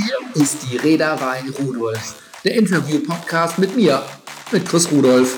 Hier ist die Reederei Rudolf, der Interview-Podcast mit mir, mit Chris Rudolf.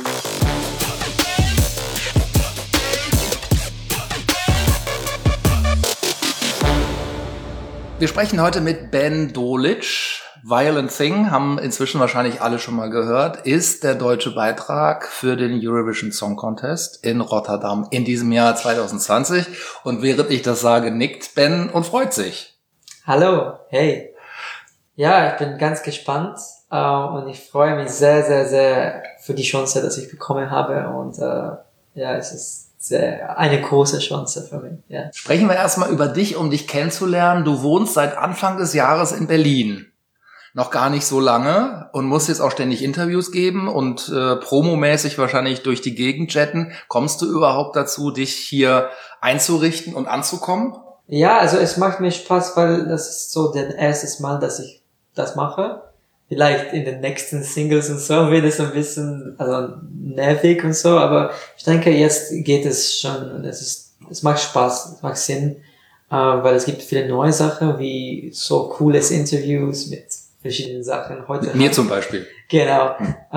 Wir sprechen heute mit Ben Dolic. Violent Thing, haben inzwischen wahrscheinlich alle schon mal gehört, ist der deutsche Beitrag für den Eurovision Song Contest in Rotterdam in diesem Jahr 2020. Und während ich das sage, nickt Ben und freut sich. Hallo, hey. Ja, ich bin ganz gespannt und ich freue mich sehr, sehr, sehr für die Chance, dass ich bekommen habe. Und es ist eine große Chance für mich. Ja. Sprechen wir erstmal über dich, um dich kennenzulernen. Du wohnst seit Anfang des Jahres in Berlin. Noch gar nicht so lange und musst jetzt auch ständig Interviews geben und promomäßig wahrscheinlich durch die Gegend jetten. Kommst du überhaupt dazu, dich hier einzurichten und anzukommen? Ja, also es macht mir Spaß, weil das ist so das erste Mal, dass ich das mache. Vielleicht in den nächsten Singles und so wird es ein bisschen nervig und so, aber ich denke, jetzt geht es schon und es macht Spaß, es macht Sinn, weil es gibt viele neue Sachen, wie so cooles Interviews mit verschiedenen Sachen. Heute mit mir zum Beispiel. Genau.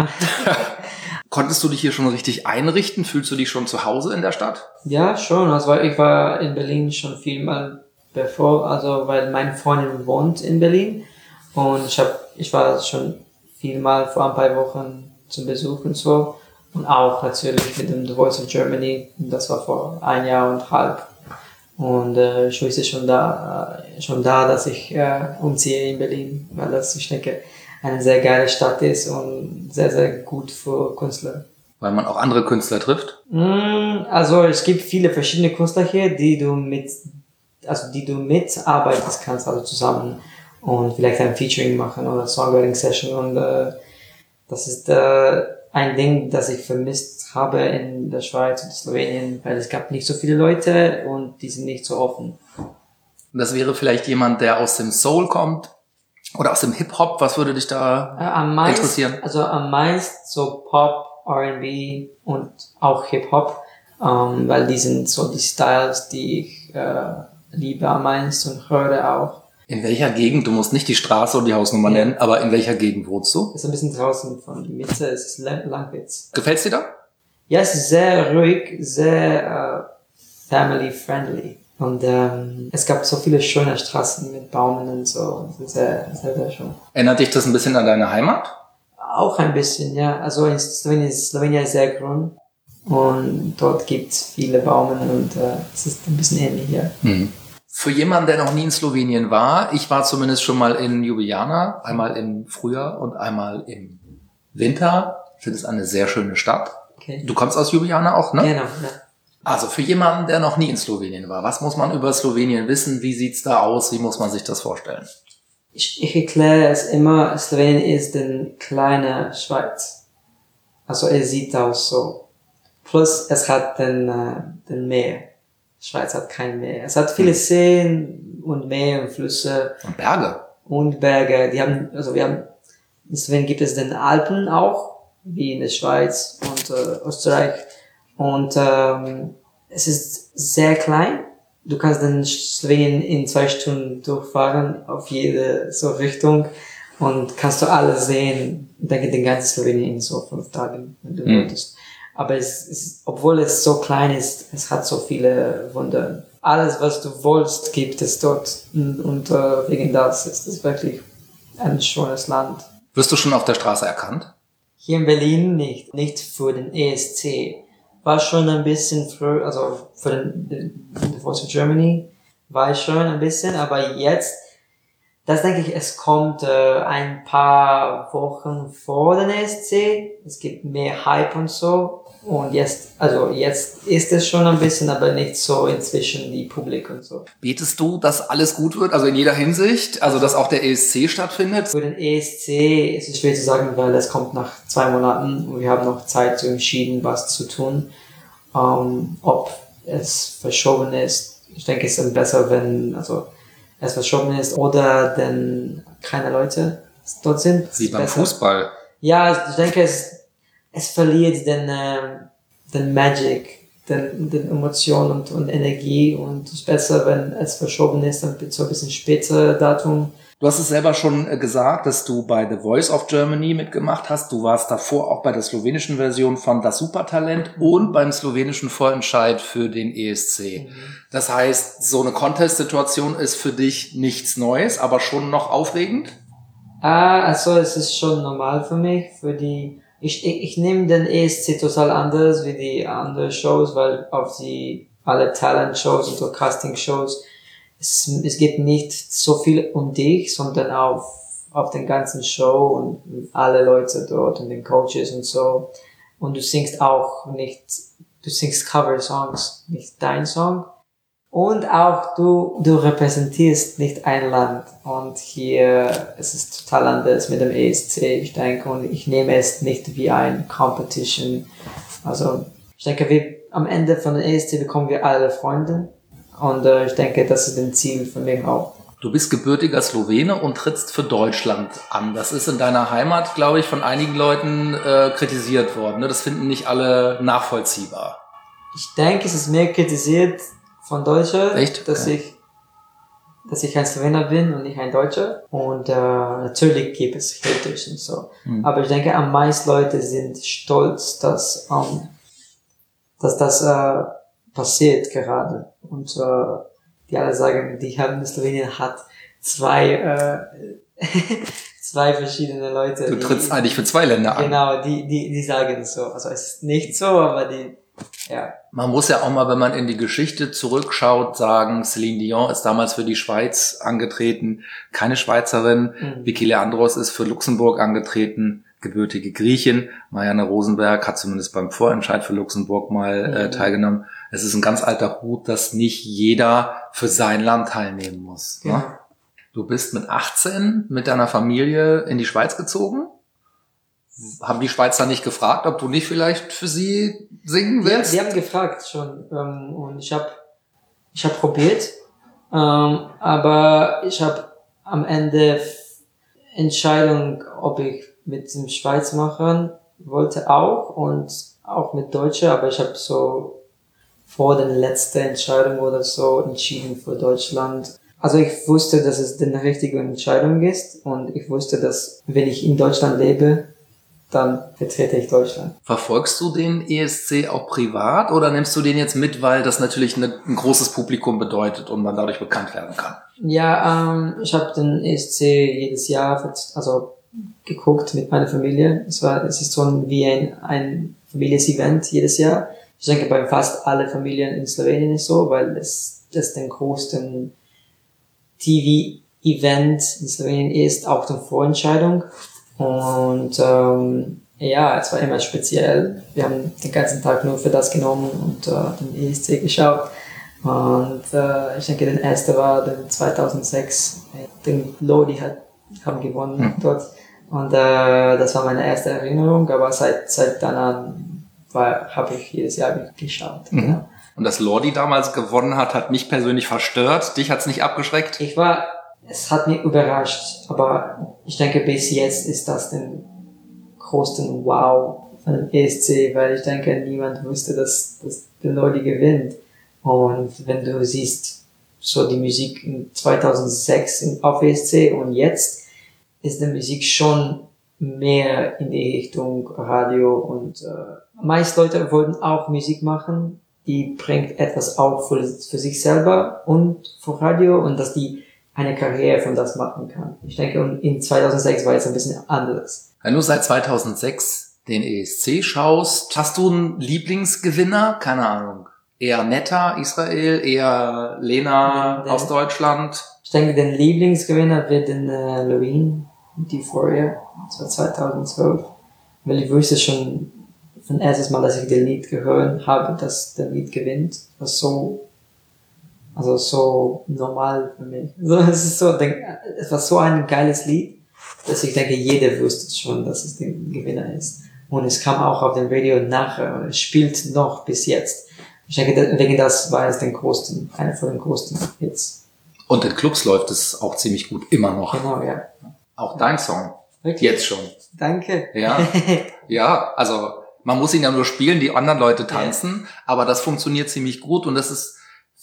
Konntest du dich hier schon richtig einrichten? Fühlst du dich schon zu Hause in der Stadt? Ja, schon. Also ich war in Berlin schon vielmal bevor, weil meine Freundin wohnt in Berlin und ich war schon vielmal vor ein paar Wochen zum Besuch und so und auch natürlich mit dem The Voice of Germany. Das war vor 1,5 Jahren. Und ich wusste schon da, dass ich umziehe in Berlin, weil das, ich denke, eine sehr geile Stadt ist und sehr, sehr gut für Künstler. Weil man auch andere Künstler trifft? Also es gibt viele verschiedene Künstler hier, die du mitarbeiten kannst, also zusammen und vielleicht ein Featuring machen oder Songwriting-Session und das ist ein Ding, das ich vermisst habe in der Schweiz und Slowenien, weil es gab nicht so viele Leute und die sind nicht so offen. Das wäre vielleicht jemand, der aus dem Soul kommt oder aus dem Hip-Hop. Was würde dich da interessieren? Also am meisten so Pop, R&B und auch Hip-Hop, weil die sind so die Styles, die ich liebe am meisten und höre auch. In welcher Gegend? Du musst nicht die Straße und die Hausnummer nennen, aber in welcher Gegend wohnst du? Es ist ein bisschen draußen von der Mitte, es ist Langwitz. Gefällt's dir da? Ja, es ist sehr ruhig, sehr family-friendly. Und es gab so viele schöne Straßen mit Bäumen und so. Es ist sehr, sehr, sehr schön. Erinnert dich das ein bisschen an deine Heimat? Auch ein bisschen, ja. Also in Slowenien ist sehr grün und dort gibt's viele Bäume und es ist ein bisschen ähnlich, ja. Mhm. Für jemanden, der noch nie in Slowenien war, ich war zumindest schon mal in Ljubljana, einmal im Frühjahr und einmal im Winter. Ich finde es eine sehr schöne Stadt. Okay. Du kommst aus Ljubljana auch, ne? Genau, ja. Also für jemanden, der noch nie in Slowenien war, was muss man über Slowenien wissen? Wie sieht's da aus? Wie muss man sich das vorstellen? Ich erkläre es immer, Slowenien ist eine kleine Schweiz. Also es sieht aus so. Plus es hat den Meer. Die Schweiz hat kein Meer. Es hat viele Seen und Meer und Flüsse. Und Berge. Und Berge. In Slowenien gibt es den Alpen auch, wie in der Schweiz und Österreich. Und es ist sehr klein. Du kannst in Slowenien in 2 Stunden durchfahren auf jede so Richtung und kannst du alles sehen. Ich denke, den ganzen Slowenien in so 5 Tagen, wenn du wolltest. Aber obwohl es so klein ist, es hat so viele Wunder. Alles, was du willst, gibt es dort. Und wegen das ist es wirklich ein schönes Land. Wirst du schon auf der Straße erkannt? Hier in Berlin nicht. Nicht für den ESC. War schon ein bisschen früh, also für den The Voice of Germany war ich schon ein bisschen, aber jetzt, das denke ich, es kommt ein paar Wochen vor den ESC. Es gibt mehr Hype und so. Und jetzt ist es schon ein bisschen, aber nicht so inzwischen die Publik und so. Betest du, dass alles gut wird, also in jeder Hinsicht, also dass auch der ESC stattfindet? Für den ESC ist es schwer zu sagen, weil es kommt nach 2 Monaten und wir haben noch Zeit zu entschieden, was zu tun. Ob es verschoben ist, ich denke, es ist besser, wenn es verschoben ist oder denn keine Leute dort sind. Wie beim Fußball. Ja, ich denke, es verliert den Magic, den Emotionen und Energie und es ist besser, wenn es verschoben ist, dann so ein bisschen später Datum Du hast es selber schon gesagt, dass du bei The Voice of Germany mitgemacht hast. Du warst davor auch bei der slowenischen Version von Das Supertalent und beim slowenischen Vorentscheid für den ESC. Das heißt, so eine Contest-Situation ist für dich nichts Neues, aber schon noch aufregend? Also es ist schon normal für mich. Ich nehme den ESC total anders wie die anderen Shows, weil auf alle Talent-Shows und so Casting-Shows es geht nicht so viel um dich, sondern auf den ganzen Show und alle Leute dort und den Coaches und so. Und du singst Cover-Songs, nicht dein Song. Und auch du repräsentierst nicht ein Land. Und hier es ist total anders mit dem ESC, ich denke. Und ich nehme es nicht wie ein Competition. Also, ich denke, am Ende von dem ESC bekommen wir alle Freunde. Und ich denke, das ist ein Ziel für mich auch. Du bist gebürtiger Slowene und trittst für Deutschland an. Das ist in deiner Heimat, glaube ich, von einigen Leuten kritisiert worden. Ne? Das finden nicht alle nachvollziehbar. Ich denke, es ist mehr kritisiert von Deutschen, echt? Dass ich ein Slowener bin und nicht ein Deutscher. Und natürlich gibt es Haters und so. Aber ich denke, am meisten Leute sind stolz, dass das passiert gerade. Und die alle sagen, Slowenien hat zwei verschiedene Leute. Du trittst eigentlich für zwei Länder an. Genau, die sagen so. Also es ist nicht so, aber ja. Man muss ja auch mal, wenn man in die Geschichte zurückschaut, sagen, Céline Dion ist damals für die Schweiz angetreten, keine Schweizerin. Vicky Leandros ist für Luxemburg angetreten, gebürtige Griechin. Marianne Rosenberg hat zumindest beim Vorentscheid für Luxemburg mal teilgenommen. Es ist ein ganz alter Hut, dass nicht jeder für sein Land teilnehmen muss. Ja. Ne? Du bist mit 18 mit deiner Familie in die Schweiz gezogen. Haben die Schweizer nicht gefragt, ob du nicht vielleicht für sie singen willst? Die haben gefragt schon. Und ich hab probiert. Aber ich habe am Ende Entscheidung, ob ich mit dem Schweiz machen wollte auch und auch mit Deutsche, aber ich habe so vor der letzten Entscheidung oder so entschieden für Deutschland. Also ich wusste, dass es die richtige Entscheidung ist und ich wusste, dass wenn ich in Deutschland lebe, dann vertrete ich Deutschland. Verfolgst du den ESC auch privat oder nimmst du den jetzt mit, weil das natürlich ein großes Publikum bedeutet und man dadurch bekannt werden kann? Ja, ich habe den ESC jedes Jahr geguckt mit meiner Familie. Es ist so wie ein Familienevent jedes Jahr. Ich denke, bei fast alle Familien in Slowenien ist so, weil das den größten TV-Event in Slowenien ist, auch die Vorentscheidung. Und ja, es war immer speziell. Wir haben den ganzen Tag nur für das genommen und den ESC geschaut. Und ich denke, der erste war den 2006. Den Lodi haben gewonnen dort. Und das war meine erste Erinnerung, aber seit dann an habe ich jedes Jahr geschaut. Ja. Und dass Lordi damals gewonnen hat mich persönlich verstört. Dich hat's nicht abgeschreckt? Es hat mich überrascht, aber ich denke, bis jetzt ist das den größten Wow von dem ESC, weil ich denke, niemand wusste, dass der Lordi gewinnt. Und wenn du siehst, so die Musik in 2006 auf ESC und jetzt ist die Musik schon mehr in die Richtung Radio und meist Leute wollen auch Musik machen, die bringt etwas auch für sich selber und für Radio und dass die eine Karriere von das machen kann. Ich denke, in 2006 war es ein bisschen anders. Wenn du seit 2006 den ESC schaust, hast du einen Lieblingsgewinner? Keine Ahnung. Eher Netta, Israel, eher Lena aus Deutschland? Ich denke, den Lieblingsgewinner wird den Loreen, Euphoria, das war 2012. Weil ich wusste schon von erstes Mal, dass ich das Lied gehört habe, dass der Lied gewinnt. Das war so normal für mich. Es war so ein geiles Lied, dass ich denke, jeder wusste schon, dass es der Gewinner ist. Und es kam auch auf dem Radio nachher und es spielt noch bis jetzt. Ich denke, wegen das war es einer von den größten Hits. Und in Clubs läuft es auch ziemlich gut, immer noch. Genau, ja. Auch dein Song. Wirklich? Jetzt schon. Danke. Ja. Ja, also man muss ihn ja nur spielen, die anderen Leute tanzen, aber das funktioniert ziemlich gut und das ist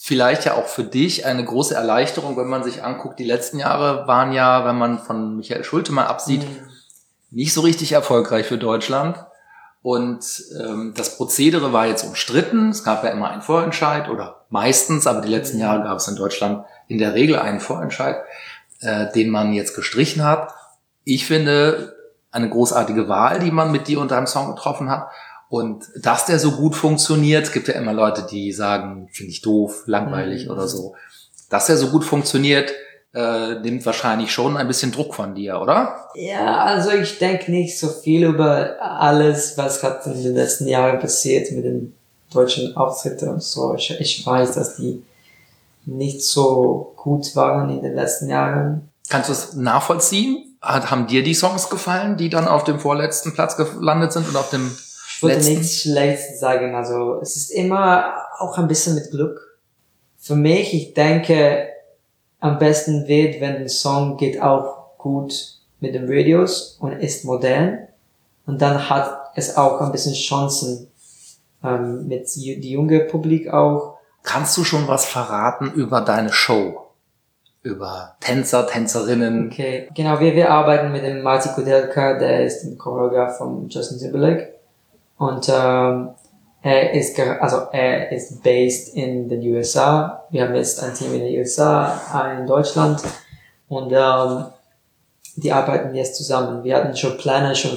vielleicht ja auch für dich eine große Erleichterung, wenn man sich anguckt, die letzten Jahre waren ja, wenn man von Michael Schulte mal absieht, nicht so richtig erfolgreich für Deutschland. Und das Prozedere war jetzt umstritten. Es gab ja immer einen Vorentscheid oder meistens, aber die letzten Jahre gab es in Deutschland in der Regel einen Vorentscheid, den man jetzt gestrichen hat. Ich finde, eine großartige Wahl, die man mit dir und deinem Song getroffen hat. Und dass der so gut funktioniert, es gibt ja immer Leute, die sagen, finde ich doof, langweilig oder so. Dass der so gut funktioniert, nimmt wahrscheinlich schon ein bisschen Druck von dir, oder? Ja, also ich denke nicht so viel über alles, was hat in den letzten Jahren passiert mit den deutschen Auftritten und so. Ich weiß, dass die nicht so gut waren in den letzten Jahren. Kannst du es nachvollziehen? Haben dir die Songs gefallen, die dann auf dem vorletzten Platz gelandet sind und auf dem Ich würde letzten? nichts Schlechtes sagen. Also es ist immer auch ein bisschen mit Glück. Für mich, ich denke, am besten wird, wenn ein Song geht auch gut mit den Radios und ist modern. Und dann hat es auch ein bisschen Chancen mit die junge Publik auch. Kannst du schon was verraten über deine Show? Über Tänzer, Tänzerinnen? Okay, genau, wir arbeiten mit dem Marty Kudelka, der ist ein Choreograf von Justin Timberlake. Und er ist based in den USA. Wir haben jetzt ein Team in den USA, ein in Deutschland. Und die arbeiten jetzt zusammen. Wir hatten schon Pläne schon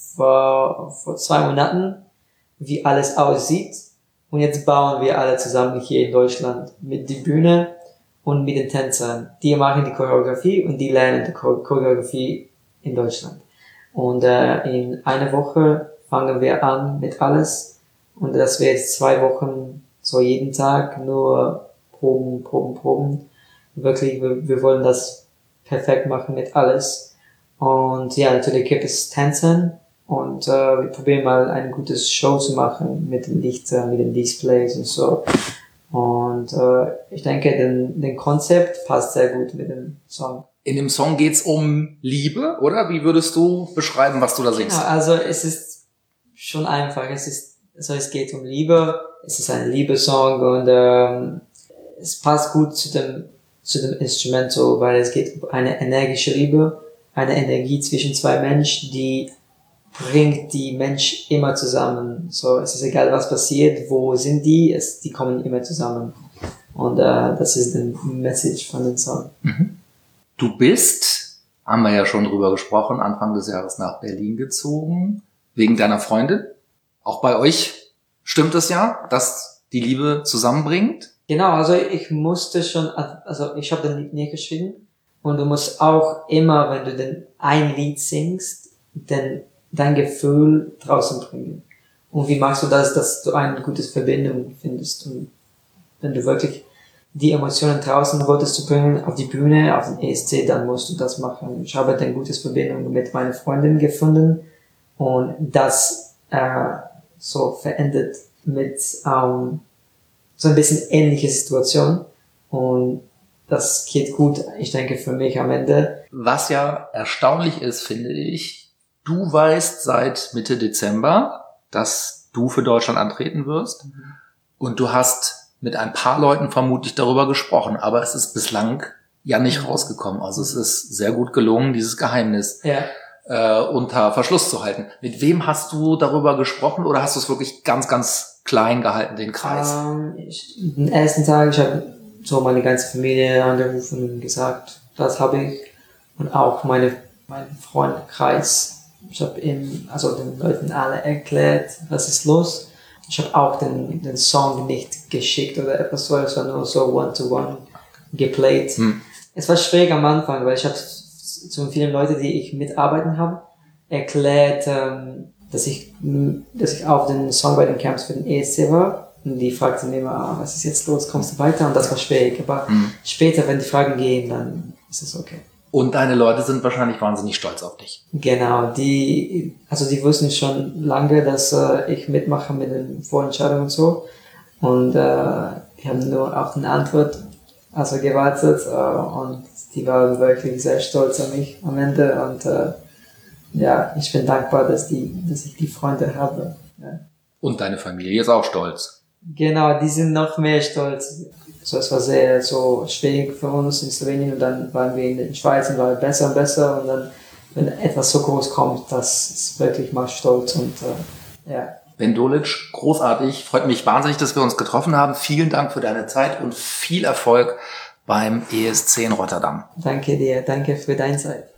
vor 2 Monaten, wie alles aussieht. Und jetzt bauen wir alle zusammen hier in Deutschland mit der Bühne und mit den Tänzern. Die machen die Choreografie und die lernen die Choreografie in Deutschland. Und in einer Woche fangen wir an mit alles. Und das wird 2 Wochen, so jeden Tag, nur Proben. Wirklich, wir wollen das perfekt machen mit alles. Und ja, natürlich gibt es Tänzen. Und wir probieren mal eine gute Show zu machen mit den Lichtern, mit den Displays und so. Und ich denke, den Konzept passt sehr gut mit dem Song. In dem Song geht's um Liebe, oder? Wie würdest du beschreiben, was du da singst? Genau, also es ist schon einfach. Es geht um Liebe. Es ist ein Liebessong und es passt gut zu dem Instrumental, weil es geht um eine energische Liebe, eine Energie zwischen 2 Menschen, die bringt die Mensch immer zusammen. So, es ist egal, was passiert, wo sind die, die kommen immer zusammen. Und das ist die Message von dem Song. Du bist, haben wir ja schon drüber gesprochen, Anfang des Jahres nach Berlin gezogen, wegen deiner Freundin. Auch bei euch stimmt es ja, dass die Liebe zusammenbringt? Genau, also ich musste schon, also ich habe den Lied nicht geschrieben und du musst auch immer, wenn du ein Lied singst, dein Gefühl draußen bringen. Und wie machst du das, dass du eine gute Verbindung findest? Und wenn du wirklich die Emotionen draußen wolltest du bringen, auf die Bühne, auf den ESC, dann musst du das machen. Ich habe eine gute Verbindung mit meiner Freundin gefunden und das so verändert mit so ein bisschen ähnliche Situation. Und das geht gut, ich denke, für mich am Ende. Was ja erstaunlich ist, finde ich, du weißt seit Mitte Dezember, dass du für Deutschland antreten wirst. Und du hast mit ein paar Leuten vermutlich darüber gesprochen. Aber es ist bislang ja nicht rausgekommen. Also es ist sehr gut gelungen, dieses Geheimnis unter Verschluss zu halten. Mit wem hast du darüber gesprochen oder hast du es wirklich ganz, ganz klein gehalten, den Kreis? Den ersten Tag, ich habe so meine ganze Familie angerufen und gesagt, das habe ich. Und auch meinen Freundeskreis. Ich habe den Leuten alle erklärt, was ist los. Ich habe auch den Song nicht geschickt oder etwas so, es war nur so one-to-one geplayt. Es war schwierig am Anfang, weil ich habe zu vielen Leuten, die ich mitarbeiten habe, erklärt, dass ich auf den Songwriting Camps für den ESC war. Und die fragten mir immer, was ist jetzt los, kommst du weiter? Und das war schwierig. Aber später, wenn die Fragen gehen, dann ist es okay. Und deine Leute sind wahrscheinlich wahnsinnig stolz auf dich. Genau, die wussten schon lange, dass ich mitmache mit den Vorentscheidungen und so. Und die haben nur auf eine Antwort gewartet und die waren wirklich sehr stolz auf mich am Ende. Und ich bin dankbar, dass ich die Freunde habe. Ja. Und deine Familie ist auch stolz. Genau, die sind noch mehr stolz. So, es war sehr so schwierig für uns in Slowenien und dann waren wir in der Schweiz und waren besser und besser und dann, wenn etwas so groß kommt, das ist wirklich mal stolz und ja. Ben Dolic, großartig. Freut mich wahnsinnig, dass wir uns getroffen haben. Vielen Dank für deine Zeit und viel Erfolg beim ESC in Rotterdam. Danke dir, danke für deine Zeit.